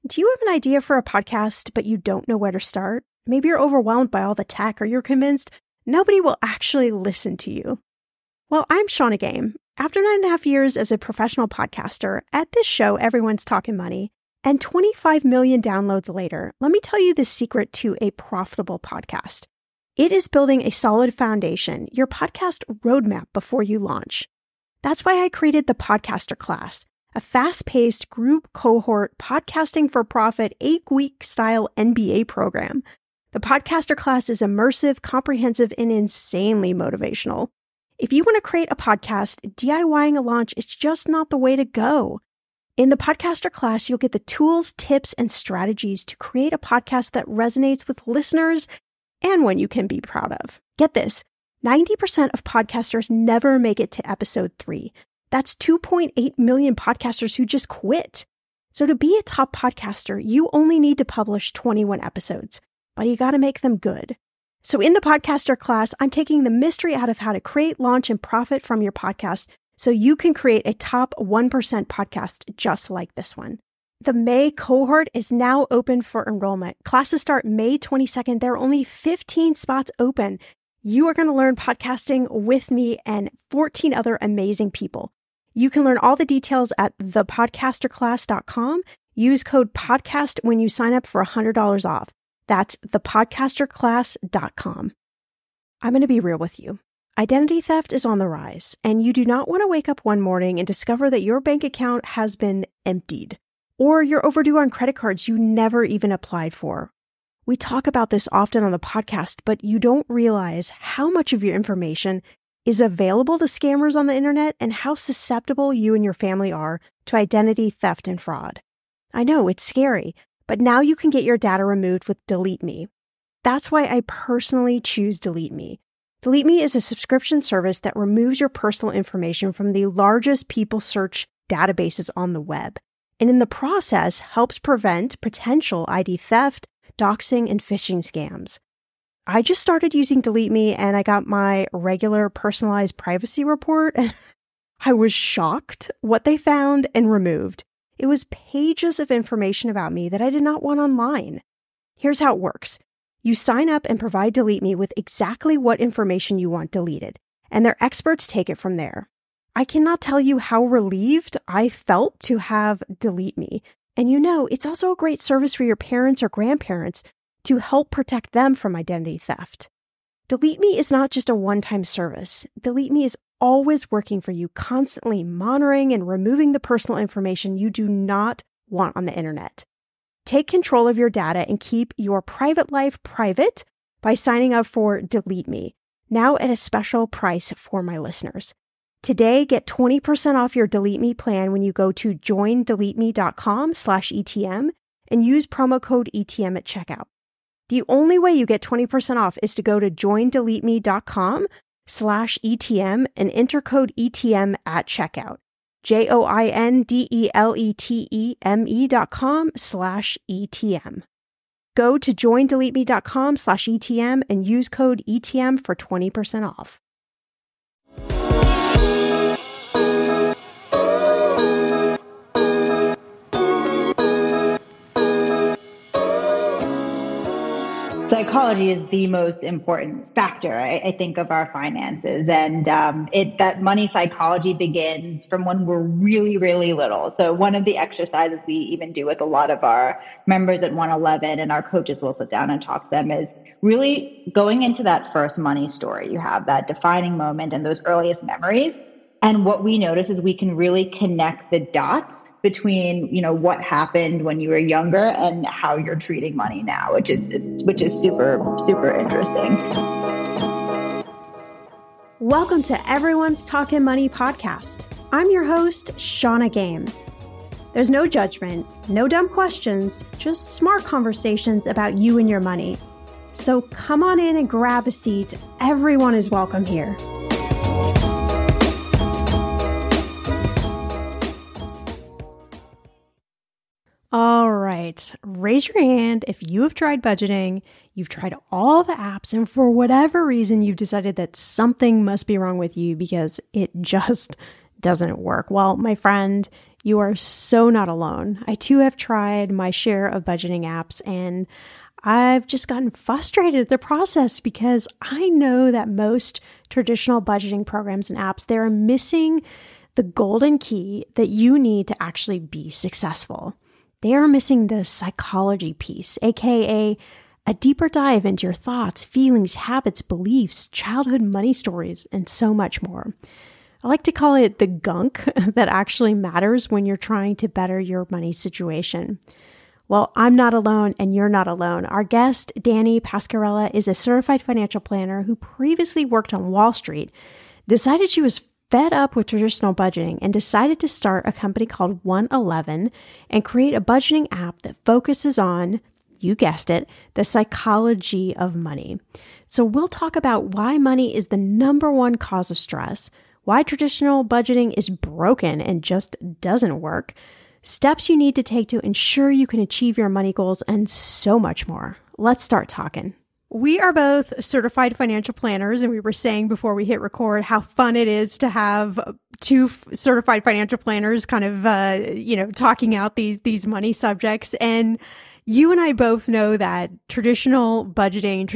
Do you have an idea for a podcast, but you don't know where to start? Maybe you're overwhelmed by all the tech, or you're convinced nobody will actually listen to you. Well, I'm Shawna Game. After 9.5 years as a professional podcaster, at this show, everyone's talking money, and 25 million downloads later, let me tell you the secret to a profitable podcast. It is building a solid foundation, your podcast roadmap before you launch. That's why I created the Podcaster Class, a fast-paced group cohort podcasting for profit 8-week style MBA program. The Podcaster Class is immersive, comprehensive, and insanely motivational. If you want to create a podcast, DIYing a launch is just not the way to go. In the Podcaster Class, you'll get the tools, tips, and strategies to create a podcast that resonates with listeners and one you can be proud of. Get this, 90% of podcasters never make it to episode 3. That's 2.8 million podcasters who just quit. So to be a top podcaster, you only need to publish 21 episodes, but you got to make them good. So in the Podcaster Class, I'm taking the mystery out of how to create, launch, and profit from your podcast so you can create a top 1% podcast just like this one. The May cohort is now open for enrollment. Classes start May 22nd. There are only 15 spots open. You are going to learn podcasting with me and 14 other amazing people. You can learn all the details at thepodcasterclass.com. Use code PODCAST when you sign up for $100 off. That's thepodcasterclass.com. I'm going to be real with you. Identity theft is on the rise, and you do not want to wake up one morning and discover that your bank account has been emptied, or you're overdue on credit cards you never even applied for. We talk about this often on the podcast, but you don't realize how much of your information is available to scammers on the internet and how susceptible you and your family are to identity theft and fraud. I know, it's scary, but now you can get your data removed with Delete Me. That's why I personally choose Delete Me. Delete Me is a subscription service that removes your personal information from the largest people search databases on the web, and in the process helps prevent potential ID theft, doxing, and phishing scams. I just started using Delete Me and I got my regular personalized privacy report and I was shocked what they found and removed. It was pages of information about me that I did not want online. Here's how it works. You sign up and provide Delete Me with exactly what information you want deleted, and their experts take it from there. I cannot tell you how relieved I felt to have Delete Me. And you know, it's also a great service for your parents or grandparents to help protect them from identity theft. Delete Me is not just a one-time service. Delete Me is always working for you, constantly monitoring and removing the personal information you do not want on the internet. Take control of your data and keep your private life private by signing up for Delete Me, now at a special price for my listeners. Today, get 20% off your Delete Me plan when you go to joindeleteme.com/ETM and use promo code ETM at checkout. The only way you get 20% off is to go to joindeleteme.com/ETM and enter code ETM at checkout. joindeleteme.com/ETM. Go to joindeleteme.com/ETM and use code ETM for 20% off. Psychology is the most important factor, I think, of our finances. And that money psychology begins from when we're really, really little. So one of the exercises we even do with a lot of our members at 111, and our coaches will sit down and talk to them, is really going into that first money story. You have that defining moment and those earliest memories. And what we notice is we can really connect the dots between, what happened when you were younger and how you're treating money now, which is super, super interesting. Welcome to Everyone's Talking Money podcast. I'm your host, Shawna Game. There's no judgment, no dumb questions, just smart conversations about you and your money. So come on in and grab a seat. Everyone is welcome here. All right, raise your hand if you have tried budgeting, you've tried all the apps, and for whatever reason, you've decided that something must be wrong with you because it just doesn't work. Well, my friend, You are so not alone. I too have tried my share of budgeting apps, and I've just gotten frustrated at the process because I know that most traditional budgeting programs and apps, they're missing the golden key that you need to actually be successful. They are missing the psychology piece, aka a deeper dive into your thoughts, feelings, habits, beliefs, childhood money stories, and so much more. I like to call it the gunk that actually matters when you're trying to better your money situation. Well, I'm not alone and you're not alone. Our guest, Dani Pascarella, is a certified financial planner who previously worked on Wall Street, decided she was fed up with traditional budgeting, and decided to start a company called 111 and create a budgeting app that focuses on, you guessed it, the psychology of money. So we'll talk about why money is the number one cause of stress, why traditional budgeting is broken and just doesn't work, steps you need to take to ensure you can achieve your money goals, and so much more. Let's start talking. We are both certified financial planners, and we were saying before we hit record how fun it is to have two certified financial planners kind of, talking out these money subjects. And you and I both know that traditional budgeting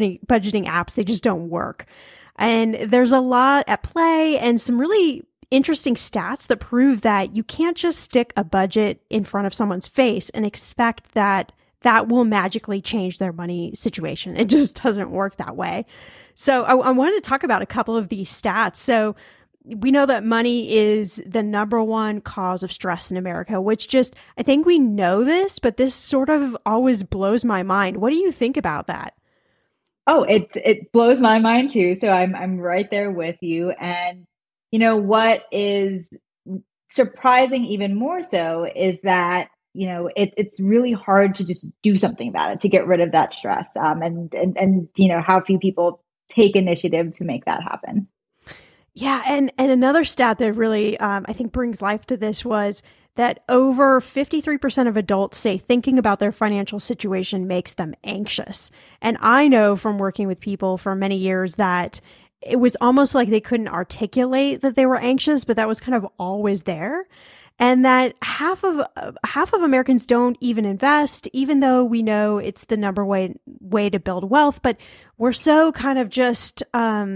apps, they just don't work. And there's a lot at play and some really interesting stats that prove that you can't just stick a budget in front of someone's face and expect that will magically change their money situation. It just doesn't work that way. So I wanted to talk about a couple of these stats. So we know that money is the number one cause of stress in America, which just, I think we know this, but this sort of always blows my mind. What do you think about that? Oh, it blows my mind too. So I'm right there with you. And what is surprising even more so is that, it's really hard to just do something about it, to get rid of that stress. And how few people take initiative to make that happen. Yeah. And another stat that really, I think brings life to this was that over 53% of adults say thinking about their financial situation makes them anxious. And I know from working with people for many years that it was almost like they couldn't articulate that they were anxious, but that was kind of always there. And that half of Americans don't even invest, even though we know it's the number way to build wealth. But we're so kind of just,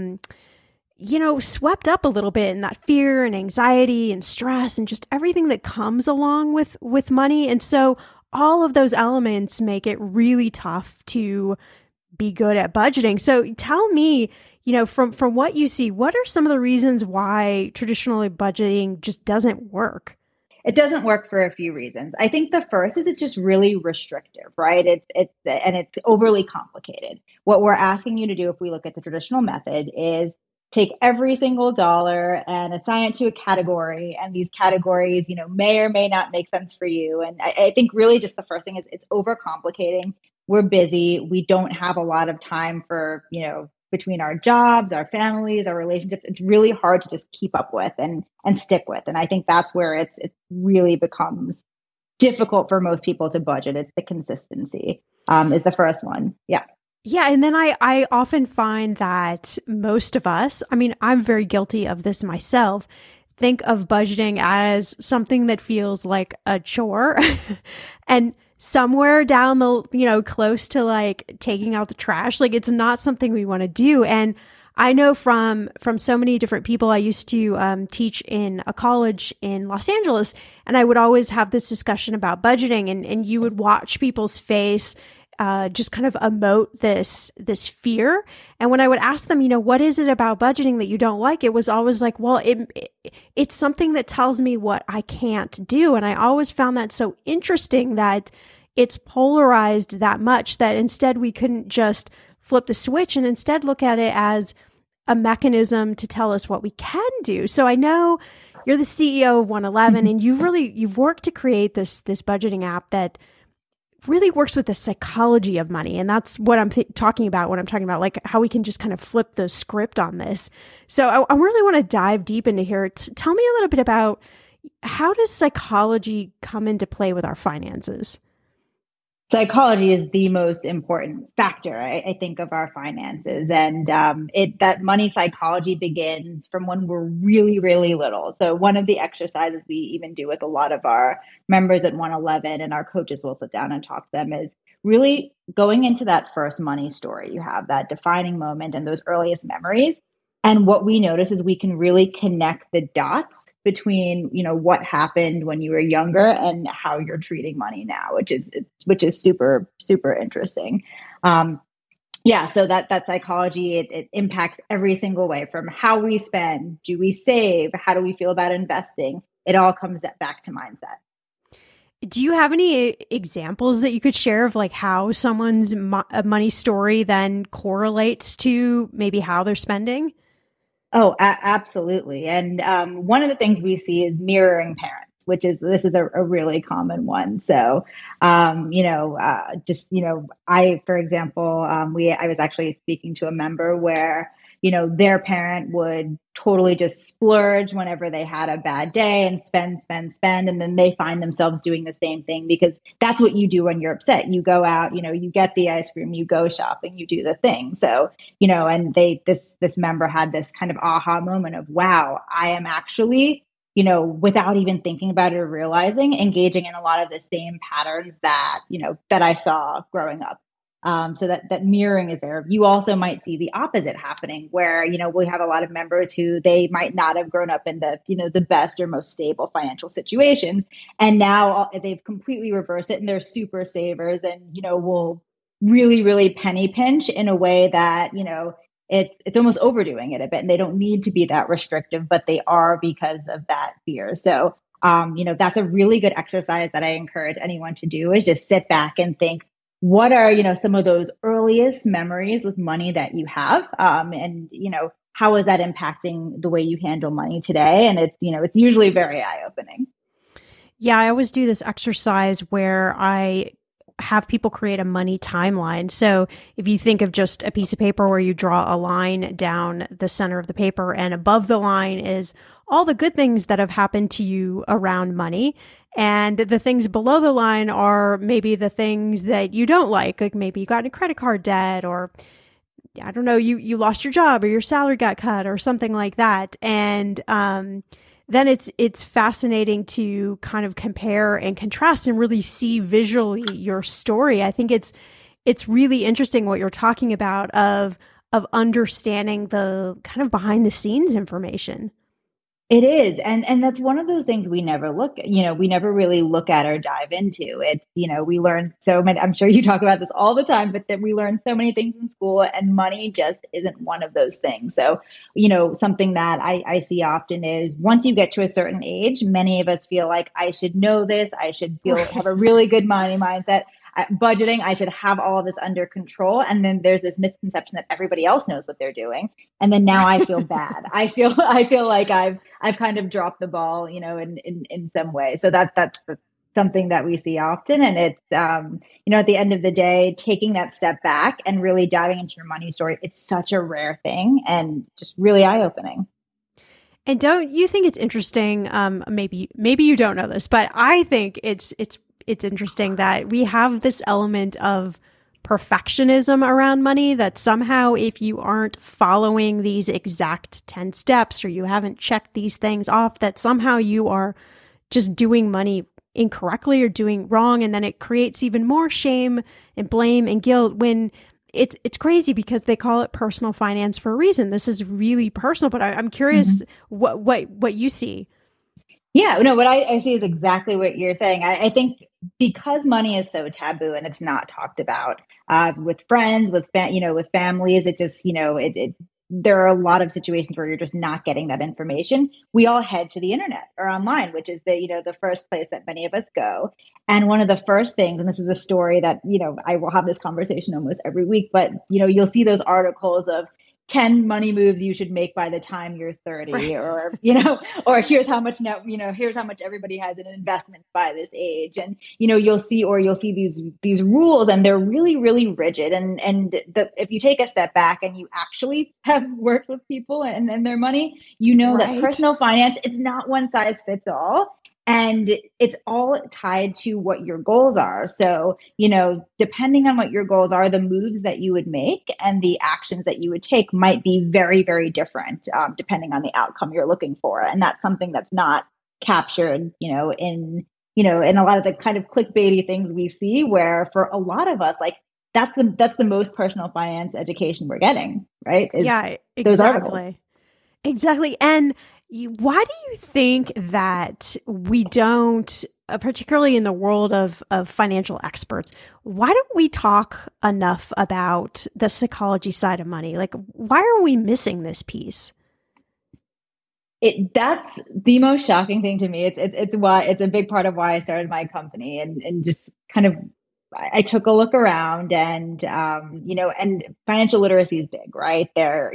swept up a little bit in that fear and anxiety and stress and just everything that comes along with money. And so all of those elements make it really tough to be good at budgeting. So tell me, from what you see, what are some of the reasons why traditional budgeting just doesn't work? It doesn't work for a few reasons. I think the first is it's just really restrictive, right? It's overly complicated. What we're asking you to do, if we look at the traditional method, is take every single dollar and assign it to a category. And these categories, may or may not make sense for you. And I think really just the first thing is it's overcomplicating. We're busy. We don't have a lot of time for, between our jobs, our families, our relationships. It's really hard to just keep up with and stick with. And I think that's where it really becomes difficult for most people to budget. It's the consistency is the first one. Yeah. Yeah. And then I often find that most of us, I'm very guilty of this myself, think of budgeting as something that feels like a chore and somewhere down the, close to like taking out the trash, like it's not something we want to do. And I know from so many different people, I used to teach in a college in Los Angeles, and I would always have this discussion about budgeting, and you would watch people's face just kind of emote this fear. And when I would ask them, what is it about budgeting that you don't like? It was always like, well, it's something that tells me what I can't do. And I always found that so interesting that it's polarized that much that instead we couldn't just flip the switch and instead look at it as a mechanism to tell us what we can do. So I know you're the CEO of 111 and you've worked to create this budgeting app that really works with the psychology of money. And that's what I'm talking about when I'm talking about like how we can just kind of flip the script on this. So I really want to dive deep into here. Tell me a little bit about how does psychology come into play with our finances? Psychology is the most important factor, I think, of our finances, and it that money psychology begins from when we're really, really little. So one of the exercises we even do with a lot of our members at 111, and our coaches will sit down and talk to them, is really going into that first money story you have, that defining moment and those earliest memories. And what we notice is we can really connect the dots between, what happened when you were younger and how you're treating money now, which is super super interesting. um, yeah, so that psychology, it impacts every single way, from how we spend, do we save, how do we feel about investing. It all comes back to mindset. Do you have any examples that you could share of like how someone's money story then correlates to maybe how they're spending? Oh, absolutely. And one of the things we see is mirroring parents, which is this is a really common one. So, I, for example, I was actually speaking to a member where, their parent would totally just splurge whenever they had a bad day and spend, spend, spend. And then they find themselves doing the same thing because that's what you do when you're upset. You go out, you get the ice cream, you go shopping, you do the thing. So, and this member had this kind of aha moment of, wow, I am actually, without even thinking about it or realizing, engaging in a lot of the same patterns that I saw growing up. So that mirroring is there. You also might see the opposite happening, where we have a lot of members who they might not have grown up in the best or most stable financial situations, and now they've completely reversed it, and they're super savers, and will really really penny pinch in a way that it's almost overdoing it a bit, and they don't need to be that restrictive, but they are because of that fear. So that's a really good exercise that I encourage anyone to do, is just sit back and think, what are some of those earliest memories with money that you have, and how is that impacting the way you handle money today. And it's usually very eye-opening. Yeah, I always do this exercise where I have people create a money timeline. So if you think of just a piece of paper where you draw a line down the center of the paper, and above the line is all the good things that have happened to you around money. And the things below the line are maybe the things that you don't like maybe you got into credit card debt, or I don't know, you lost your job, or your salary got cut, or something like that. And then it's fascinating to kind of compare and contrast and really see visually your story. I think it's really interesting what you're talking about of understanding the kind of behind the scenes information. It is. And that's one of those things we never look at, we never really look at or dive into. It's, we learn so many, I'm sure you talk about this all the time, but that we learn so many things in school, and money just isn't one of those things. So, something that I see often is, once you get to a certain age, many of us feel like, I should know this. I should have a really good money mindset. Budgeting, I should have all of this under control. And then there's this misconception that everybody else knows what they're doing. And then now I feel bad. I feel like I've kind of dropped the ball, in some way. So that's something that we see often. And it's, at the end of the day, taking that step back and really diving into your money story, it's such a rare thing and just really eye-opening. And don't you think it's interesting? Maybe you don't know this, but I think it's interesting that we have this element of perfectionism around money, that somehow if you aren't following these exact 10 steps, or you haven't checked these things off, that somehow you are just doing money incorrectly or doing wrong. And then it creates even more shame and blame and guilt, when it's crazy, because they call it personal finance for a reason. This is really personal, but I'm curious what you see. Yeah, no, what I see is exactly what you're saying. I think because money is so taboo and it's not talked about with friends, with families, it just, there are a lot of situations where you're just not getting that information. We all head to the internet or online, which is the first place that many of us go. And one of the first things, and this is a story that, I will have this conversation almost every week, but, you'll see those articles of 10 money moves you should make by the time you're 30, right. or here's how much now, here's how much everybody has in investments by this age. And, you'll see these rules, and they're really, really rigid. If you take a step back and you actually have worked with people and their money, right. that personal finance, it's not one size fits all. And it's all tied to what your goals are. So, depending on what your goals are, the moves that you would make and the actions that you would take might be very, very different, depending on the outcome you're looking for. And that's something that's not captured, in a lot of the kind of clickbaity things we see, where for a lot of us, like that's the most personal finance education we're getting, right? Yeah, exactly. Those articles. Exactly. And why do you think that we don't, particularly in the world of financial experts, why don't we talk enough about the psychology side of money? Like, why are we missing this piece? That's the most shocking thing to me. It's why it's a big part of why I started my company, and just kind of I took a look around, and and financial literacy is big, right there,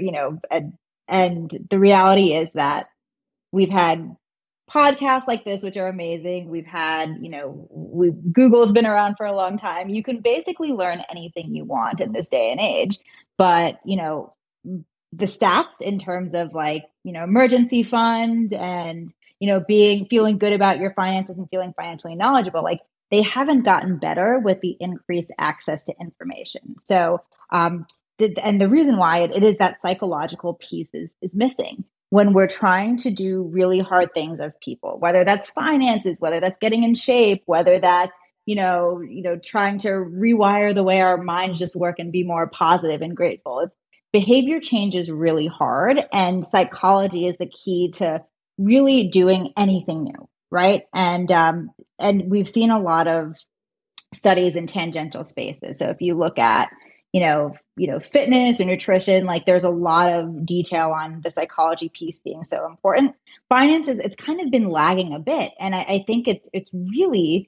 and the reality is that we've had podcasts like this, which are amazing. We've had, Google's been around for a long time. You can basically learn anything you want in this day and age, but the stats in terms of like, emergency fund and, feeling good about your finances and feeling financially knowledgeable, like they haven't gotten better with the increased access to information. So, and the reason why it is that psychological piece is missing when we're trying to do really hard things as people, whether that's finances, whether that's getting in shape, whether that's, trying to rewire the way our minds just work and be more positive and grateful. Behavior change is really hard, and psychology is the key to really doing anything new, right? And we've seen a lot of studies in tangential spaces. So if you look at fitness or nutrition, like there's a lot of detail on the psychology piece being so important. Finances, it's kind of been lagging a bit, and I think it's really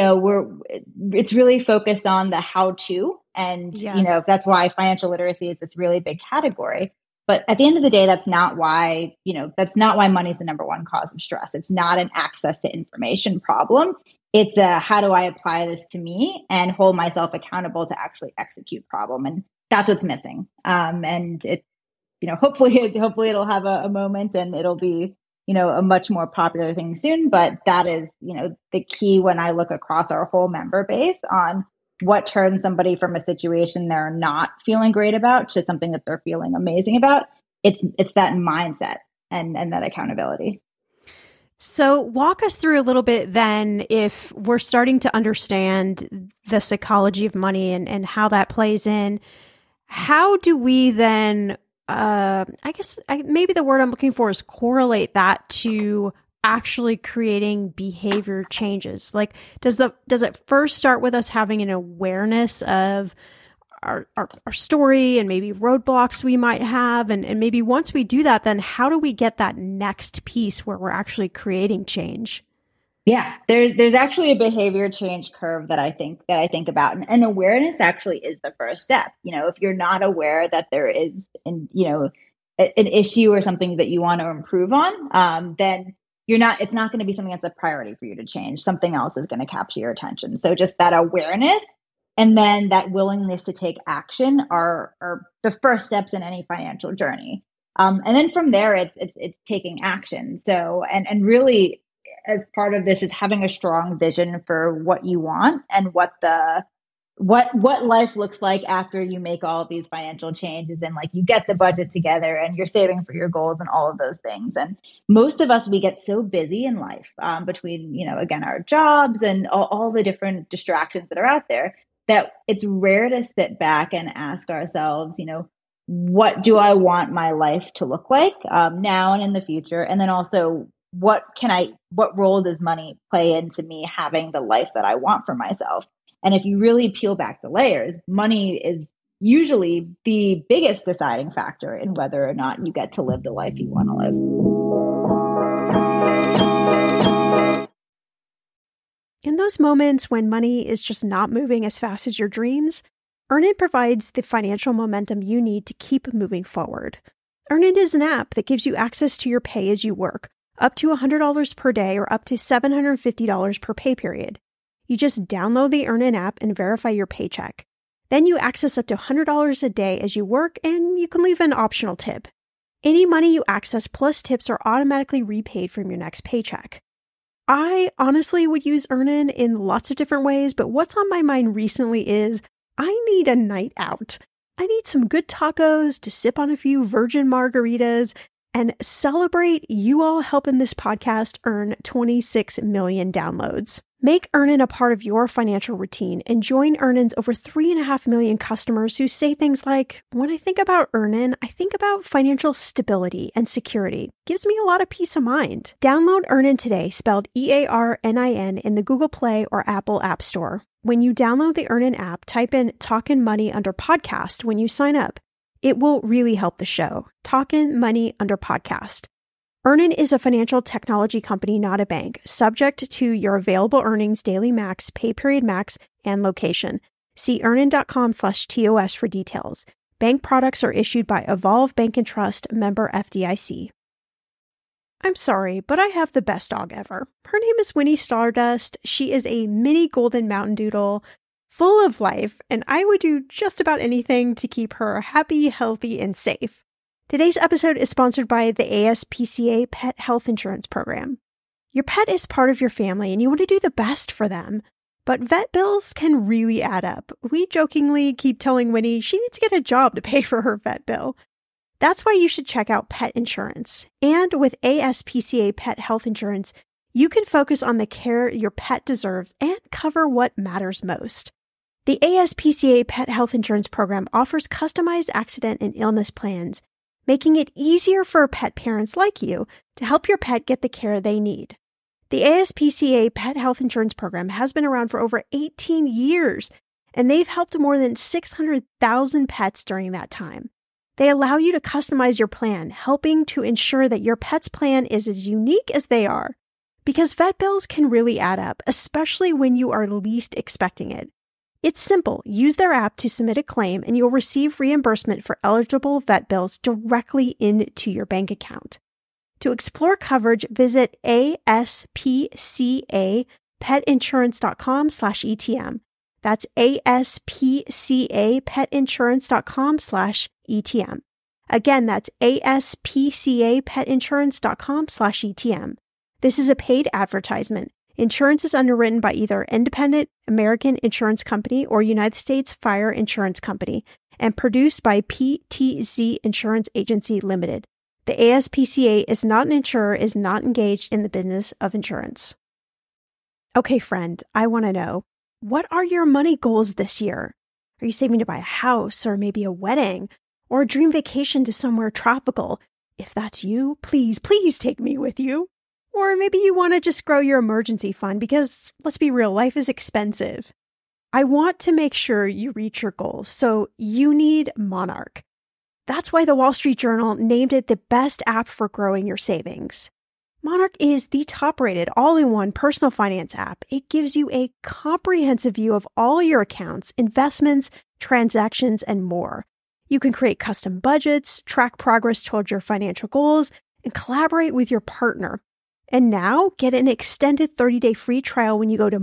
it's really focused on the how to. And, Yes. that's why financial literacy is this really big category. But at the end of the day, that's not why money is the number one cause of stress. It's not an access to information problem. It's a, how do I apply this to me and hold myself accountable to actually execute problem. And that's what's missing. And it, hopefully it'll have a moment and it'll be, a much more popular thing soon. But that is, the key when I look across our whole member base on what turns somebody from a situation they're not feeling great about to something that they're feeling amazing about. It's that mindset and that accountability. So walk us through a little bit then, if we're starting to understand the psychology of money and how that plays in, how do we then, maybe the word I'm looking for is correlate that to actually creating behavior changes? Like, does it first start with us having an awareness of our story and maybe roadblocks we might have? And maybe once we do that, then how do we get that next piece where we're actually creating change? Yeah, there's actually a behavior change curve that I think about, and awareness actually is the first step. If you're not aware that there is an issue or something that you want to improve on, then it's not going to be something that's a priority for you to change. Something else is going to capture your attention. So just that awareness and then that willingness to take action are the first steps in any financial journey. And then from there, it's taking action. So, and really, as part of this is having a strong vision for what you want and what life looks like after you make all of these financial changes, and like you get the budget together and you're saving for your goals and all of those things. And most of us, we get so busy in life, between, again, our jobs and all the different distractions that are out there, that it's rare to sit back and ask ourselves, what do I want my life to look like, now and in the future? And then also, what role does money play into me having the life that I want for myself? And if you really peel back the layers, money is usually the biggest deciding factor in whether or not you get to live the life you want to live. In those moments when money is just not moving as fast as your dreams, Earnin provides the financial momentum you need to keep moving forward. Earnin is an app that gives you access to your pay as you work, up to $100 per day or up to $750 per pay period. You just download the Earnin app and verify your paycheck. Then you access up to $100 a day as you work, and you can leave an optional tip. Any money you access plus tips are automatically repaid from your next paycheck. I honestly would use Earnin in lots of different ways, but what's on my mind recently is I need a night out. I need some good tacos to sip on a few virgin margaritas and celebrate you all helping this podcast earn 26 million downloads. Make Earnin a part of your financial routine and join Earnin's over 3.5 million customers who say things like, when I think about Earnin, I think about financial stability and security. Gives me a lot of peace of mind. Download Earnin today, spelled EARNIN, in the Google Play or Apple App Store. When you download the Earnin app, type in Talkin' Money under podcast when you sign up. It will really help the show. Talkin' Money under podcast. Earnin is a financial technology company, not a bank, subject to your available earnings, daily max, pay period max, and location. See earnin.com/TOS for details. Bank products are issued by Evolve Bank and Trust, member FDIC. I'm sorry, but I have the best dog ever. Her name is Winnie Stardust. She is a mini golden mountain doodle, full of life, and I would do just about anything to keep her happy, healthy, and safe. Today's episode is sponsored by the ASPCA Pet Health Insurance Program. Your pet is part of your family and you want to do the best for them, but vet bills can really add up. We jokingly keep telling Winnie she needs to get a job to pay for her vet bill. That's why you should check out pet insurance. And with ASPCA Pet Health Insurance, you can focus on the care your pet deserves and cover what matters most. The ASPCA Pet Health Insurance Program offers customized accident and illness plans, making it easier for pet parents like you to help your pet get the care they need. The ASPCA Pet Health Insurance Program has been around for over 18 years, and they've helped more than 600,000 pets during that time. They allow you to customize your plan, helping to ensure that your pet's plan is as unique as they are. Because vet bills can really add up, especially when you are least expecting it. It's simple. Use their app to submit a claim and you'll receive reimbursement for eligible vet bills directly into your bank account. To explore coverage, visit aspcapetinsurance.com/ETM. That's aspcapetinsurance.com/ETM. Again, that's aspcapetinsurance.com/ETM. This is a paid advertisement. Insurance is underwritten by either Independent American Insurance Company or United States Fire Insurance Company and produced by PTZ Insurance Agency Limited. The ASPCA is not an insurer, is not engaged in the business of insurance. Okay, friend, I want to know, what are your money goals this year? Are you saving to buy a house or maybe a wedding or a dream vacation to somewhere tropical? If that's you, please take me with you. Or maybe you want to just grow your emergency fund because, let's be real, life is expensive. I want to make sure you reach your goals, so you need Monarch. That's why the Wall Street Journal named it the best app for growing your savings. Monarch is the top-rated all-in-one personal finance app. It gives you a comprehensive view of all your accounts, investments, transactions, and more. You can create custom budgets, track progress towards your financial goals, and collaborate with your partner. And now, get an extended 30-day free trial when you go to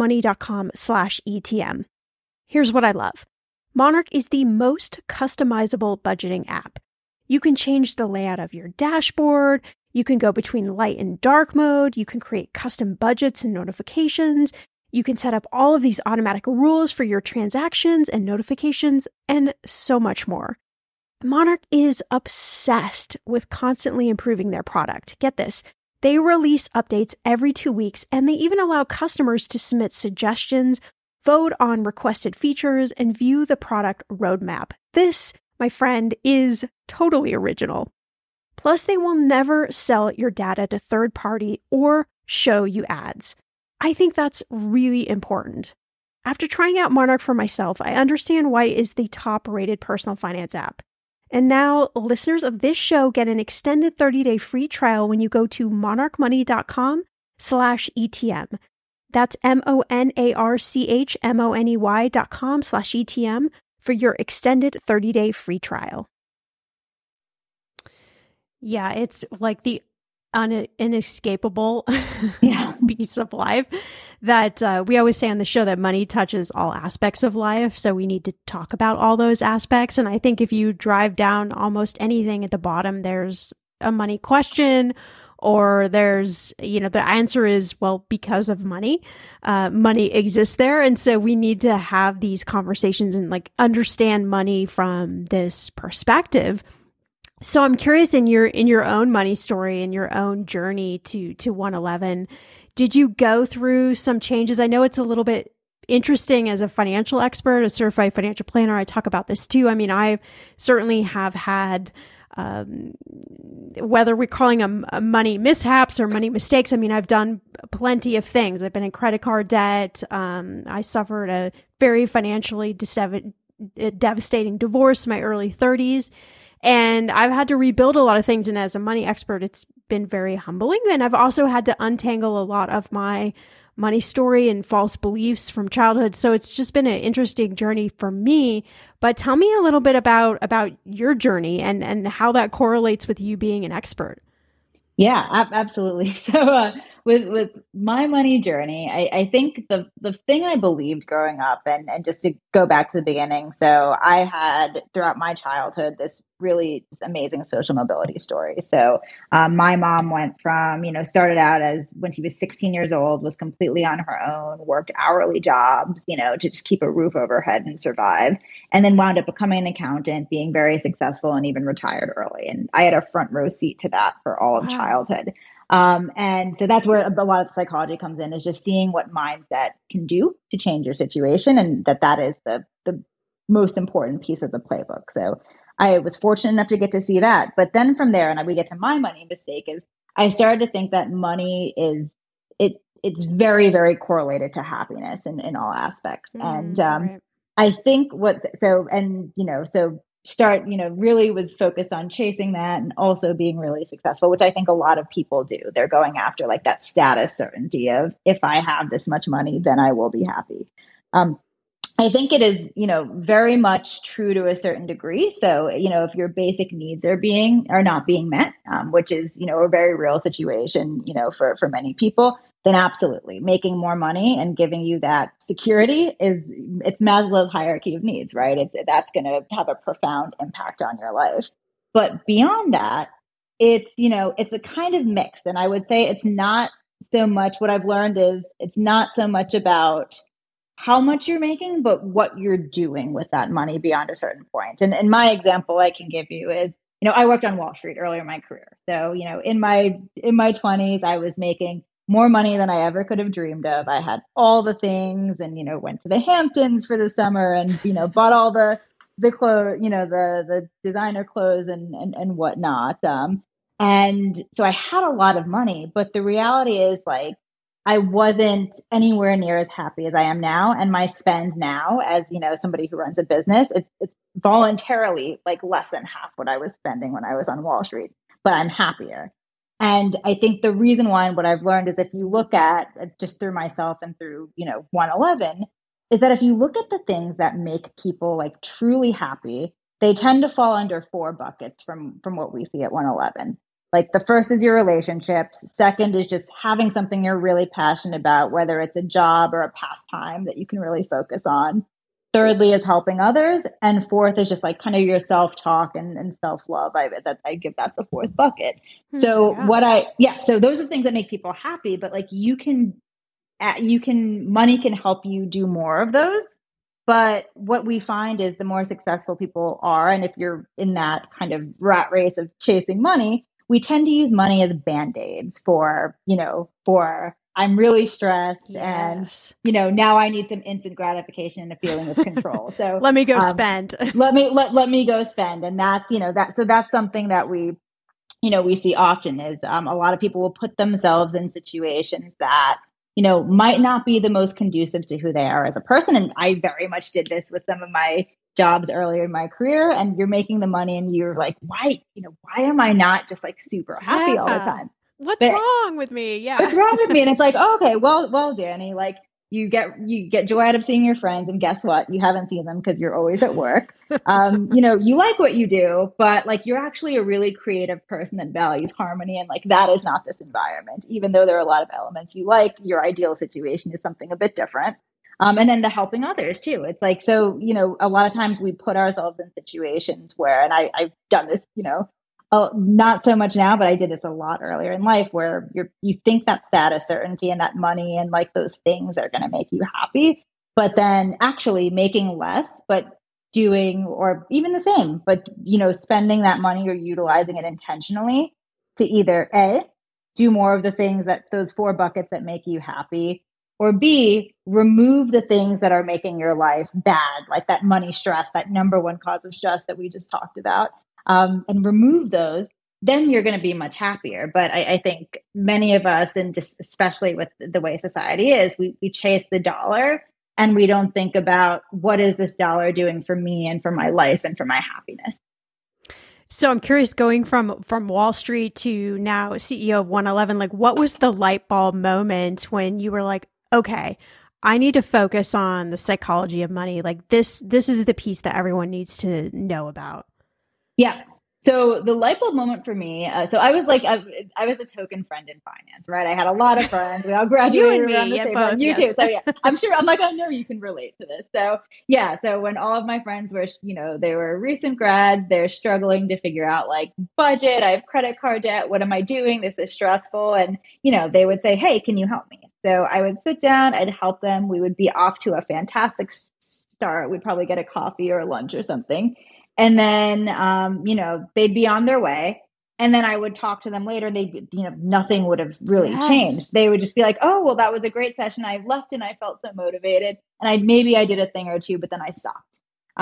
monarchmoney.com/ETM. Here's what I love. Monarch is the most customizable budgeting app. You can change the layout of your dashboard. You can go between light and dark mode. You can create custom budgets and notifications. You can set up all of these automatic rules for your transactions and notifications, and so much more. Monarch is obsessed with constantly improving their product. Get this. They release updates every 2 weeks, and they even allow customers to submit suggestions, vote on requested features, and view the product roadmap. This, my friend, is totally original. Plus, they will never sell your data to third party or show you ads. I think that's really important. After trying out Monarch for myself, I understand why it is the top-rated personal finance app. And now, listeners of this show get an extended 30-day free trial when you go to monarchmoney.com/ETM. That's monarchmoney.com/ETM for your extended 30-day free trial. Yeah, it's like the inescapable piece of life that we always say on the show that money touches all aspects of life. So we need to talk about all those aspects. And I think if you drive down almost anything at the bottom, there's a money question or there's, the answer is, well, because of money. Money exists there. And so we need to have these conversations and like understand money from this perspective. So I'm curious, in your own money story, in your own journey to 111, did you go through some changes? I know it's a little bit interesting as a financial expert, a certified financial planner. I talk about this too. I mean, I certainly have had, whether we're calling them money mishaps or money mistakes. I mean, I've done plenty of things. I've been in credit card debt. I suffered a very financially devastating divorce in my early 30s. And I've had to rebuild a lot of things. And as a money expert, it's been very humbling. And I've also had to untangle a lot of my money story and false beliefs from childhood. So it's just been an interesting journey for me. But tell me a little bit about your journey and how that correlates with you being an expert. Yeah, absolutely. So with my money journey, I think the thing I believed growing up, and just to go back to the beginning, so I had throughout my childhood this really amazing social mobility story. So my mom went from, started out as when she was 16 years old, was completely on her own, worked hourly jobs, to just keep a roof over her head and survive, and then wound up becoming an accountant, being very successful, and even retired early. And I had a front row seat to that for all of childhood. And so that's where a lot of psychology comes in, is just seeing what mindset can do to change your situation. And that is the most important piece of the playbook. So I was fortunate enough to get to see that. But then from there, and we get to my money mistake, is I started to think that money it's very, very correlated to happiness in all aspects. Right. I think really was focused on chasing that and also being really successful, which I think a lot of people do. They're going after like that status certainty of, if I have this much money, then I will be happy. I think it is, very much true to a certain degree. So, if your basic needs are not being met, which is, a very real situation, for many people, then absolutely making more money and giving you that security it's Maslow's hierarchy of needs, right? That's going to have a profound impact on your life. But beyond that, it's a kind of mix. And I would say it's not so much, what I've learned is it's not so much about how much you're making, but what you're doing with that money beyond a certain point. And my example I can give you is, I worked on Wall Street earlier in my career. So, in my 20s, I was making more money than I ever could have dreamed of. I had all the things and, went to the Hamptons for the summer and, bought all the clothes, the designer clothes and whatnot. And so I had a lot of money, but the reality is, like, I wasn't anywhere near as happy as I am now. And my spend now, as somebody who runs a business, it's voluntarily like less than half what I was spending when I was on Wall Street, but I'm happier. And I think the reason why, and what I've learned, is if you look at, just through myself and through 111, is that if you look at the things that make people like truly happy, they tend to fall under four buckets from what we see at 111. Like, the first is your relationships. Second is just having something you're really passionate about, whether it's a job or a pastime that you can really focus on. Thirdly is helping others. And fourth is just like kind of your self-talk and self-love. I give that the fourth bucket. So so those are things that make people happy, but like money can help you do more of those. But what we find is the more successful people are, and if you're in that kind of rat race of chasing money, we tend to use money as band-aids for I'm really stressed. Yes. And, now I need some instant gratification and a feeling of control. So let me go spend. let me go spend. And that's, so that's something that we see often is a lot of people will put themselves in situations that, might not be the most conducive to who they are as a person. And I very much did this with some of my jobs earlier in my career. And you're making the money and you're like, why am I not just like super happy all the time? What's wrong with me? Yeah. What's wrong with me? And it's like, oh, okay, well, Dani, like you get joy out of seeing your friends, and guess what? You haven't seen them because you're always at work. You like what you do, but like you're actually a really creative person that values harmony, and like that is not this environment. Even though there are a lot of elements you like, your ideal situation is something a bit different. And then the helping others too. It's like, so, a lot of times we put ourselves in situations where, and I've done this, Oh, not so much now, but I did this a lot earlier in life where you think that status certainty and that money and like those things are going to make you happy, but then actually making less, but doing or even the same, but spending that money or utilizing it intentionally to either A, do more of the things that those four buckets that make you happy, or B, remove the things that are making your life bad, like that money stress, that number one cause of stress that we just talked about, and remove those, then you're going to be much happier. But I think many of us, and just especially with the way society is, we chase the dollar and we don't think about what is this dollar doing for me and for my life and for my happiness. So I'm curious, going from Wall Street to now CEO of 111, like what was the light bulb moment when you were like, okay, I need to focus on the psychology of money. Like this is the piece that everyone needs to know about. Yeah. So the light bulb moment for me, so I was like, I was a token friend in finance, right? I had a lot of friends. We all graduated around the same time. You too. So yeah, I'm sure, I'm like, I know you can relate to this. So yeah, so when all of my friends were, they were recent grads, they're struggling to figure out like budget, I have credit card debt, what am I doing? This is stressful. And, they would say, hey, can you help me? So I would sit down, I'd help them. We would be off to a fantastic start. We'd probably get a coffee or a lunch or something. And then, they'd be on their way. And then I would talk to them later. They, nothing would have really changed. They would just be like, oh, well, that was a great session. I left and I felt so motivated. And I did a thing or two, but then I stopped.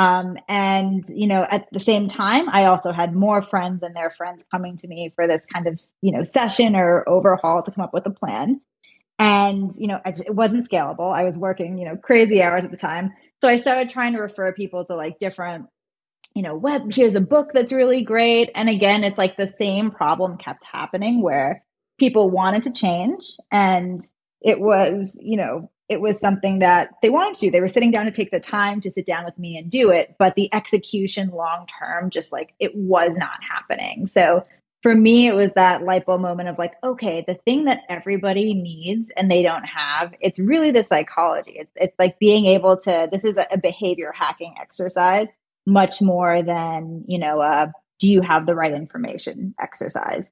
At the same time, I also had more friends and their friends coming to me for this kind of, session or overhaul to come up with a plan. And, it wasn't scalable. I was working, crazy hours at the time. So I started trying to refer people to like different here's a book that's really great. And again, it's like the same problem kept happening where people wanted to change. And it was, it was something that they wanted to. They were sitting down to take the time to sit down with me and do it. But the execution long term, just like it was not happening. So for me, it was that light bulb moment of like, okay, the thing that everybody needs and they don't have, it's really the psychology. It's like being able to, this is a behavior hacking exercise much more than, do you have the right information exercise.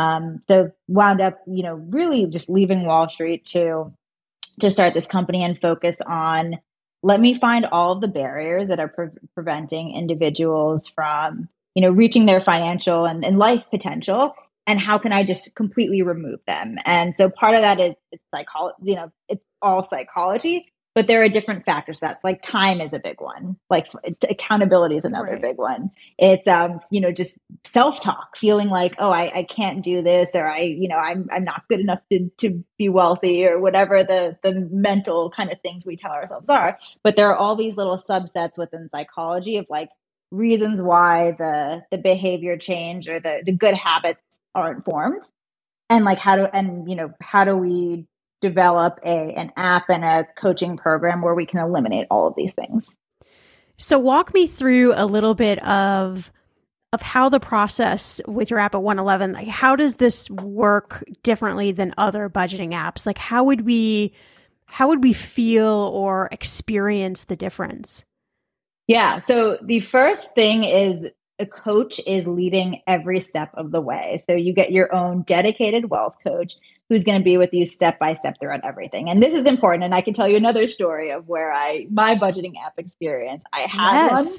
So wound up, really just leaving Wall Street to start this company and focus on, let me find all of the barriers that are preventing individuals from, reaching their financial and life potential. And how can I just completely remove them? And so part of that is it's psychology, it's all psychology. But there are different factors. That's like time is a big one. Like accountability is another big one. It's, just self-talk, feeling like, oh, I can't do this, or I'm not good enough to be wealthy, or whatever the mental kind of things we tell ourselves are. But there are all these little subsets within psychology of like reasons why the behavior change or the good habits aren't formed. And like how do we develop an app and a coaching program where we can eliminate all of these things. So walk me through a little bit of how the process with your app at 111, like how does this work differently than other budgeting apps? Like how would we feel or experience the difference? Yeah. So the first thing is a coach is leading every step of the way. So you get your own dedicated wealth coach who's going to be with you step by step throughout everything. And this is important. And I can tell you another story of where my budgeting app experience. I had one.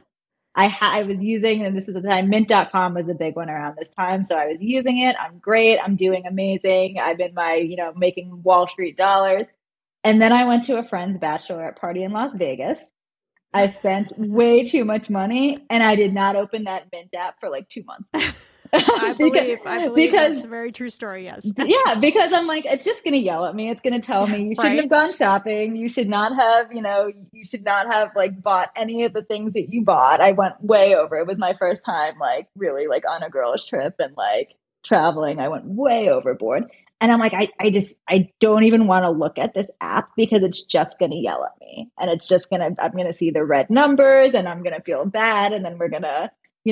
I was using, and this is the time, mint.com was a big one around this time. So I was using it. I'm great. I'm doing amazing. I'm in my, making Wall Street dollars. And then I went to a friend's bachelorette party in Las Vegas. I spent way too much money and I did not open that Mint app for like 2 months. I believe because that's a very true story. Yes. Yeah. Because I'm like, it's just going to yell at me. It's going to tell me you shouldn't have gone shopping. You should not have, you should not have like bought any of the things that you bought. I went way over. It was my first time, like really like on a girl's trip and like traveling. I went way overboard. And I'm like, I don't even want to look at this app because it's just going to yell at me. And it's just I'm going to see the red numbers and I'm going to feel bad. And then we're going to,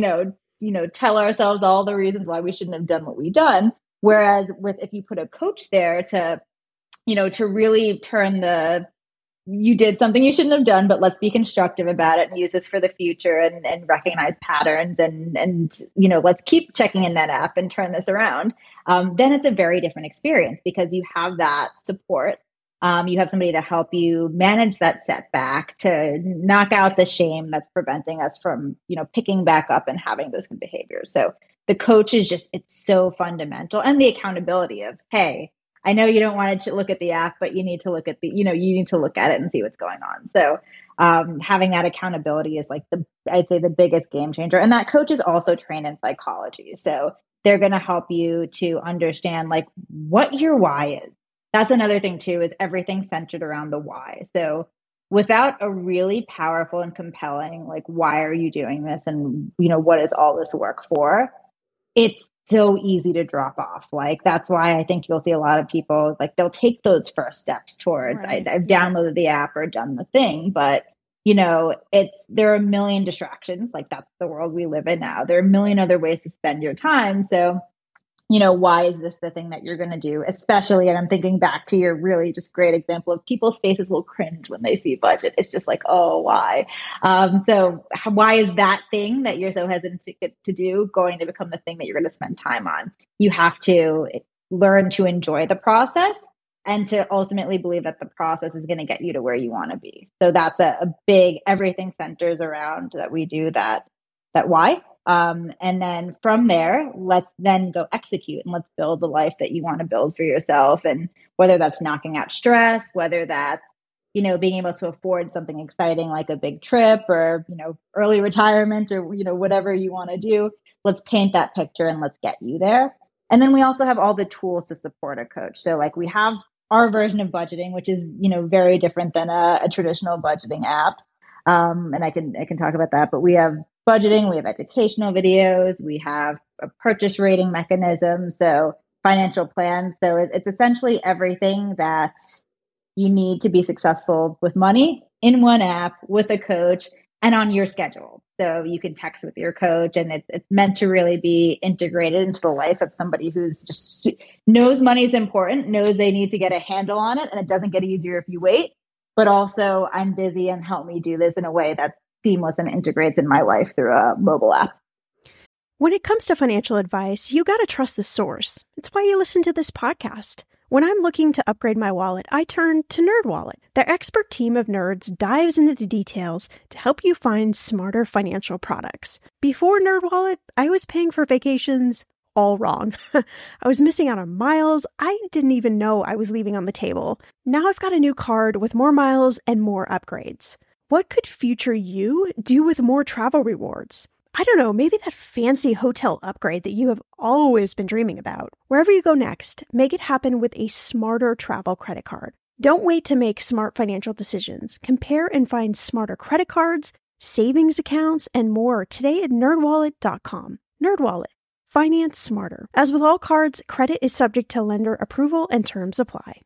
tell ourselves all the reasons why we shouldn't have done what we've done. Whereas if you put a coach there to really turn the you did something you shouldn't have done, but let's be constructive about it and use this for the future and recognize patterns and let's keep checking in that app and turn this around. Then it's a very different experience because you have that support. You have somebody to help you manage that setback, to knock out the shame that's preventing us from, picking back up and having those good behaviors. So the coach is it's so fundamental, and the accountability of, hey, I know you don't want to look at the app, but you need to look at you need to look at it and see what's going on. So having that accountability is I'd say the biggest game changer. And that coach is also trained in psychology. So they're going to help you to understand what your why is. That's another thing too, is everything centered around the why. So without a really powerful and compelling, why are you doing this? And, what is all this work for? It's so easy to drop off. That's why I think you'll see a lot of people, they'll take those first steps towards, right. I've downloaded the app or done the thing, but there are a million distractions. That's the world we live in now. There are a million other ways to spend your time. So, why is this the thing that you're going to do? Especially, and I'm thinking back to your really just great example of people's faces will cringe when they see budget. It's just oh, why? So why is that thing that you're so hesitant to do going to become the thing that you're going to spend time on? You have to learn to enjoy the process and to ultimately believe that the process is going to get you to where you want to be. So that's a big, everything centers around that we do that why. And then from there, let's then go execute and let's build the life that you want to build for yourself. And whether that's knocking out stress, whether that's, being able to afford something exciting like a big trip or, early retirement or, whatever you want to do, let's paint that picture and let's get you there. And then we also have all the tools to support a coach. So we have our version of budgeting, which is, very different than a traditional budgeting app. And I can talk about that, but we have budgeting, we have educational videos, we have a purchase rating mechanism, so financial plans. So it's essentially everything that you need to be successful with money in one app with a coach and on your schedule. So you can text with your coach, and it's meant to really be integrated into the life of somebody who's just knows money is important, knows they need to get a handle on it, and it doesn't get easier if you wait. But also, I'm busy and help me do this in a way that's seamless and integrates in my life through a mobile app. When it comes to financial advice, you got to trust the source. It's why you listen to this podcast. When I'm looking to upgrade my wallet, I turn to NerdWallet. Their expert team of nerds dives into the details to help you find smarter financial products. Before NerdWallet, I was paying for vacations all wrong. I was missing out on miles I didn't even know I was leaving on the table. Now I've got a new card with more miles and more upgrades. What could future you do with more travel rewards? I don't know, maybe that fancy hotel upgrade that you have always been dreaming about. Wherever you go next, make it happen with a smarter travel credit card. Don't wait to make smart financial decisions. Compare and find smarter credit cards, savings accounts, and more today at nerdwallet.com. NerdWallet. Finance smarter. As with all cards, credit is subject to lender approval and terms apply.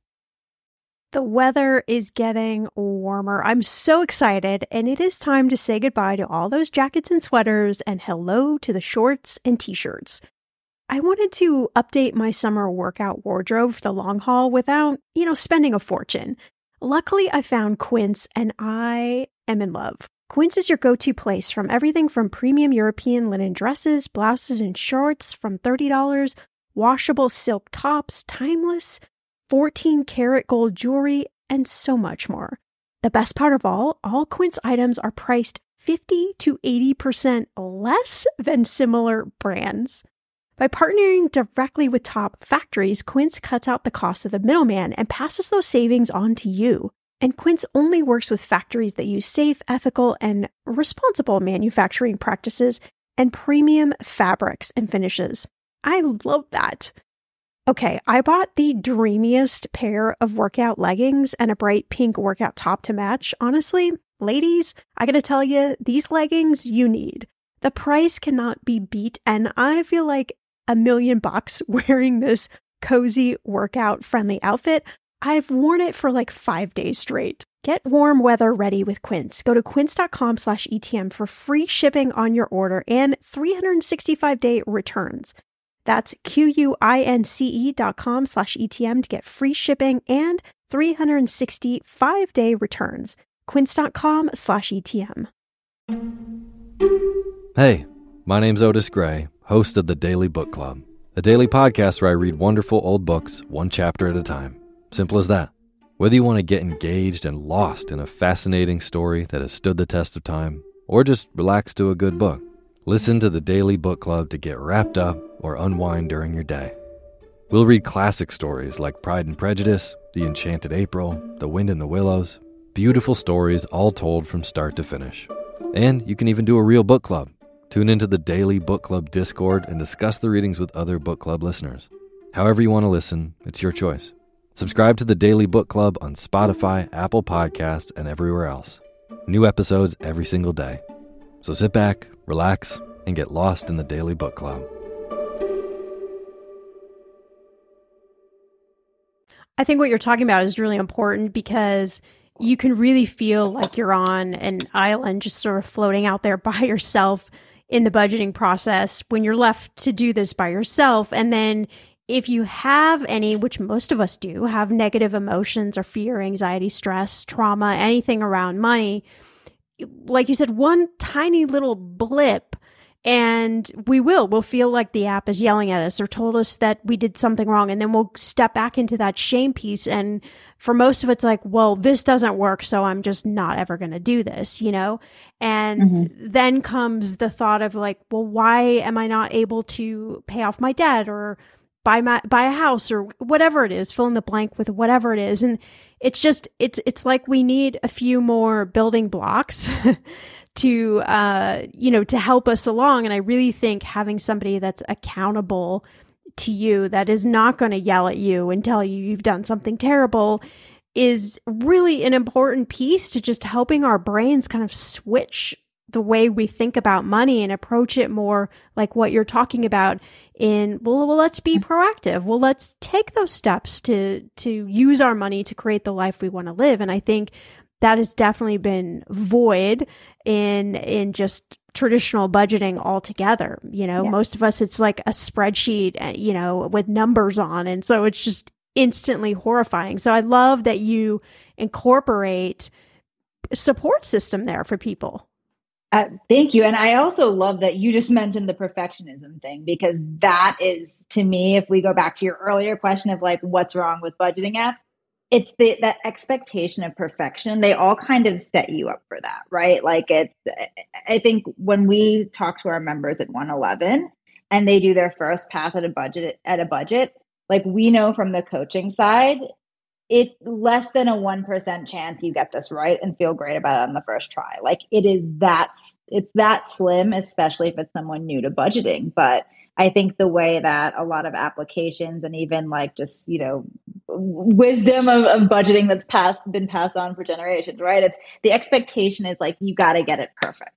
The weather is getting warmer. I'm so excited, and it is time to say goodbye to all those jackets and sweaters and hello to the shorts and t-shirts. I wanted to update my summer workout wardrobe for the long haul without, spending a fortune. Luckily, I found Quince, and I am in love. Quince is your go-to place from everything from premium European linen dresses, blouses, and shorts from $30, washable silk tops, timeless 14-karat gold jewelry, and so much more. The best part of all Quince items are priced 50 to 80% less than similar brands. By partnering directly with top factories, Quince cuts out the cost of the middleman and passes those savings on to you. And Quince only works with factories that use safe, ethical, and responsible manufacturing practices and premium fabrics and finishes. I love that. Okay, I bought the dreamiest pair of workout leggings and a bright pink workout top to match. Honestly, ladies, I gotta tell you, these leggings you need. The price cannot be beat, and I feel like $1 million wearing this cozy workout-friendly outfit. I've worn it for like 5 days straight. Get warm weather ready with Quince. Go to quince.com/ETM for free shipping on your order and 365-day returns. That's QUINCE.com/ETM to get free shipping and 365-day returns. Quince.com/ETM. Hey, my name's Otis Gray, host of the Daily Book Club, a daily podcast where I read wonderful old books one chapter at a time. Simple as that. Whether you want to get engaged and lost in a fascinating story that has stood the test of time, or just relax to a good book, listen to the Daily Book Club to get wrapped up or unwind during your day. We'll read classic stories like Pride and Prejudice, The Enchanted April, The Wind in the Willows, beautiful stories all told from start to finish. And you can even do a real book club. Tune into the Daily Book Club Discord and discuss the readings with other book club listeners. However you want to listen, it's your choice. Subscribe to the Daily Book Club on Spotify, Apple Podcasts, and everywhere else. New episodes every single day. So sit back, relax, and get lost in the Daily Book Club. I think what you're talking about is really important because you can really feel like you're on an island just sort of floating out there by yourself in the budgeting process when you're left to do this by yourself. And then if you have any, which most of us do, have negative emotions or fear, anxiety, stress, trauma, anything around money, like you said, one tiny little blip and we'll feel like the app is yelling at us or told us that we did something wrong. And then we'll step back into that shame piece. And for most of it's like, well, this doesn't work, so I'm just not ever going to do this, you know? And then comes the thought of like, well, why am I not able to pay off my debt or buy a house or whatever it is, fill in the blank with whatever it is. And it's just, it's like we need a few more building blocks to, to help us along. And I really think having somebody that's accountable to you, that is not going to yell at you and tell you you've done something terrible, is really an important piece to just helping our brains kind of switch the way we think about money and approach it more like what you're talking about in, well, let's be proactive. Well, let's take those steps to use our money to create the life we want to live. And I think that has definitely been void in just traditional budgeting altogether. Most of us, it's like a spreadsheet, with numbers on. And so it's just instantly horrifying. So I love that you incorporate a support system there for people. Thank you. And I also love that you just mentioned the perfectionism thing, because that is, to me, if we go back to your earlier question of like, what's wrong with budgeting apps, it's that expectation of perfection. They all kind of set you up for that, right? Like I think when we talk to our members at 111 and they do their first pass at a budget, like we know from the coaching side, it's less than a 1% chance you get this right and feel great about it on the first try. Like it's that slim, especially if it's someone new to budgeting. But I think the way that a lot of applications and even like just, wisdom of budgeting that's been passed on for generations, right? It's the expectation is like, you got to get it perfect.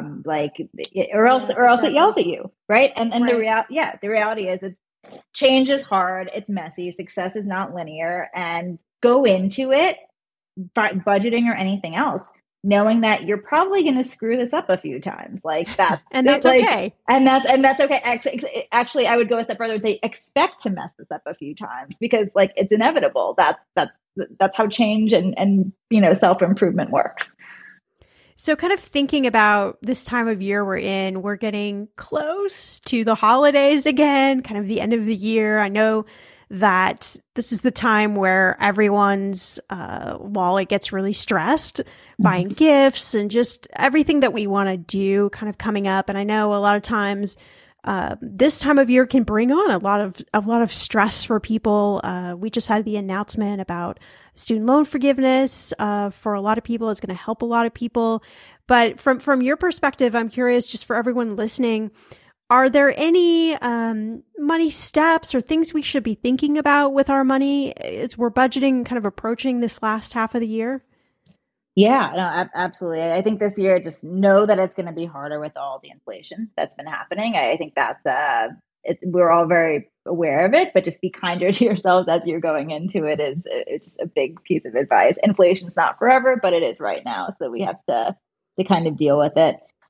Or else it yells at you. Right. And right. The reality is change is hard. It's messy. Success is not linear, and go into it, budgeting or anything else, knowing that you're probably going to screw this up a few times, like that. And that's okay. And that's okay. Actually, I would go a step further and say, expect to mess this up a few times, because like it's inevitable. That's how change and self-improvement works. So kind of thinking about this time of year we're getting close to the holidays again, kind of the end of the year. I know that this is the time where everyone's wallet gets really stressed, buying gifts and just everything that we want to do kind of coming up. And I know a lot of times this time of year can bring on a lot of stress for people. We just had the announcement about student loan forgiveness for a lot of people. It's going to help a lot of people. But from your perspective, I'm curious, just for everyone listening, are there any money steps or things we should be thinking about with our money as we're budgeting, kind of approaching this last half of the year? Yeah, no, absolutely. I think this year, just know that it's going to be harder with all the inflation that's been happening. I think that's we're all very aware of it, but just be kinder to yourselves as you're going into it. It's just a big piece of advice. Inflation's not forever, but it is right now, so we have to kind of deal with it.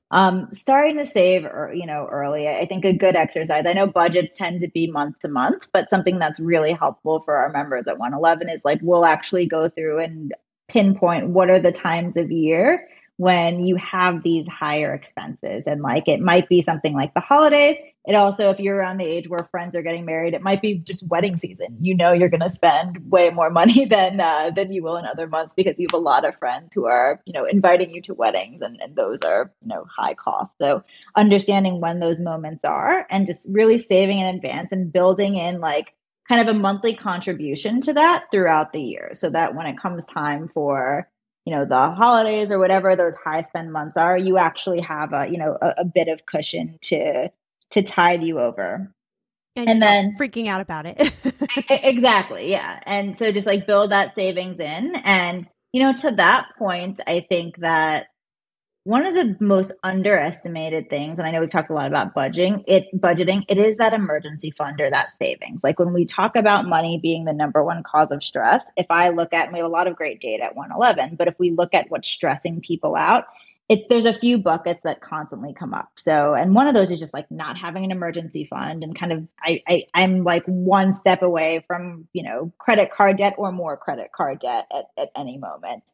Starting to save, early. I think a good exercise. I know budgets tend to be month to month, but something that's really helpful for our members at 111 is like we'll actually go through and pinpoint what are the times of year when you have these higher expenses. And like it might be something like the holidays. It also, if you're around the age where friends are getting married, it might be just wedding season. You're going to spend way more money than you will in other months because you have a lot of friends who are, inviting you to weddings, and those are, high cost. So understanding when those moments are and just really saving in advance and building in like kind of a monthly contribution to that throughout the year, so that when it comes time for the holidays or whatever those high spend months are, you actually have a bit of cushion to tide you over. And then freaking out about it. Exactly. Yeah. And so just like build that savings in. And, to that point, I think that one of the most underestimated things, and I know we've talked a lot about budgeting, it is that emergency fund or that savings. Like when we talk about money being the number one cause of stress, if I look at, and we have a lot of great data at 111, but if we look at what's stressing people out, there's a few buckets that constantly come up. So, and one of those is just like not having an emergency fund, and kind of, I'm like one step away from, credit card debt or more credit card debt at any moment.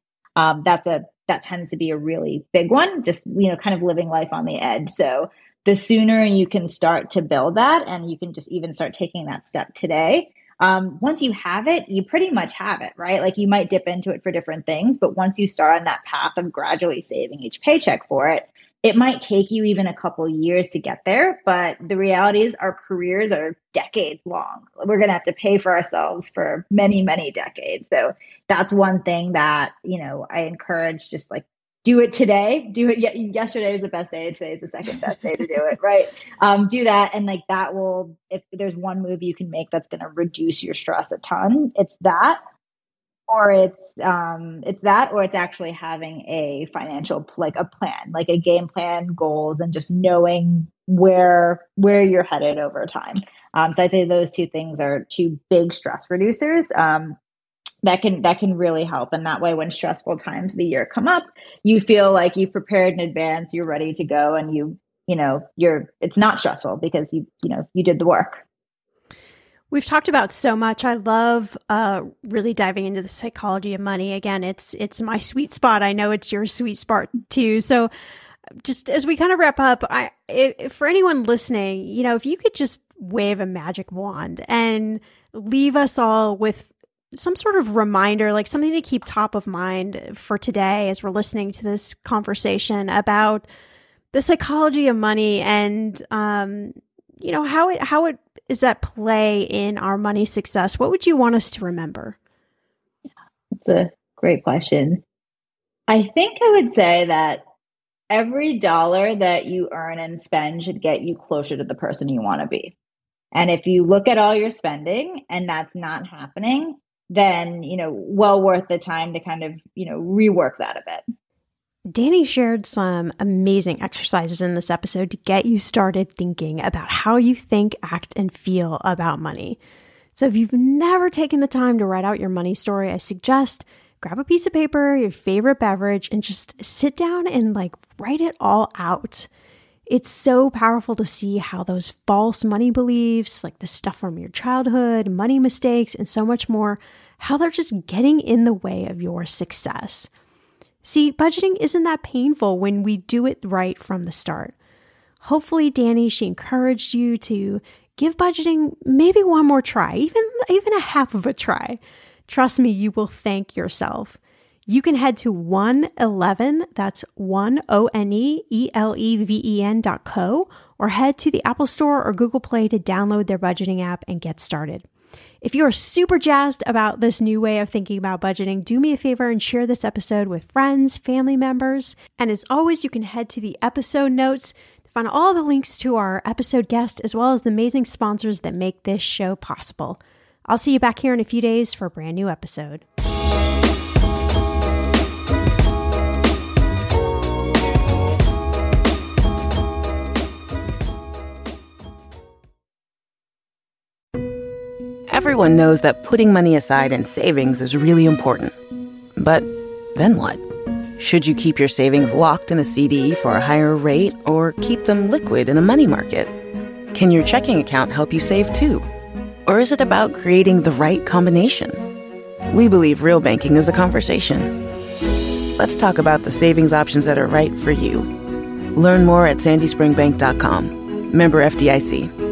That tends to be a really big one, just, kind of living life on the edge. So the sooner you can start to build that, and you can just even start taking that step today. Once you have it, you pretty much have it, right? Like you might dip into it for different things, but once you start on that path of gradually saving each paycheck for it, it might take you even a couple years to get there. But the reality is our careers are decades long. We're going to have to pay for ourselves for many, many decades. So that's one thing that, I encourage, just like do it today. Do it. Yesterday is the best day. Today is the second best day to do it. Right. Do that. And like that will, if there's one move you can make that's going to reduce your stress a ton, it's that, or it's actually having a financial, like a plan, like a game plan, goals, and just knowing where you're headed over time. So I think those two things are two big stress reducers. That can really help. And that way, when stressful times of the year come up, you feel like you've prepared in advance, you're ready to go, and it's not stressful because you did the work. We've talked about so much. I love really diving into the psychology of money. Again, it's my sweet spot. I know it's your sweet spot too. So just as we kind of wrap up, for anyone listening, if you could just wave a magic wand and leave us all with some sort of reminder, like something to keep top of mind for today as we're listening to this conversation about the psychology of money and, how it is at play in our money success. What would you want us to remember? That's a great question. I think I would say that every dollar that you earn and spend should get you closer to the person you want to be. And if you look at all your spending and that's not happening, then, well worth the time to kind of, rework that a bit. Danny shared some amazing exercises in this episode to get you started thinking about how you think, act, and feel about money. So if you've never taken the time to write out your money story, I suggest grab a piece of paper, your favorite beverage, and just sit down and write it all out. It's so powerful to see how those false money beliefs, like the stuff from your childhood, money mistakes, and so much more, how they're just getting in the way of your success. See, budgeting isn't that painful when we do it right from the start. Hopefully, Danny, she encouraged you to give budgeting maybe one more try, even a half of a try. Trust me, you will thank yourself. You can head to 111, that's 1ONEELEVEN.co, or head to the Apple Store or Google Play to download their budgeting app and get started. If you are super jazzed about this new way of thinking about budgeting, do me a favor and share this episode with friends, family members. And as always, you can head to the episode notes to find all the links to our episode guest, as well as the amazing sponsors that make this show possible. I'll see you back here in a few days for a brand new episode. Everyone knows that putting money aside in savings is really important. But then what? Should you keep your savings locked in a CD for a higher rate or keep them liquid in a money market? Can your checking account help you save too? Or is it about creating the right combination? We believe real banking is a conversation. Let's talk about the savings options that are right for you. Learn more at sandyspringbank.com. Member FDIC.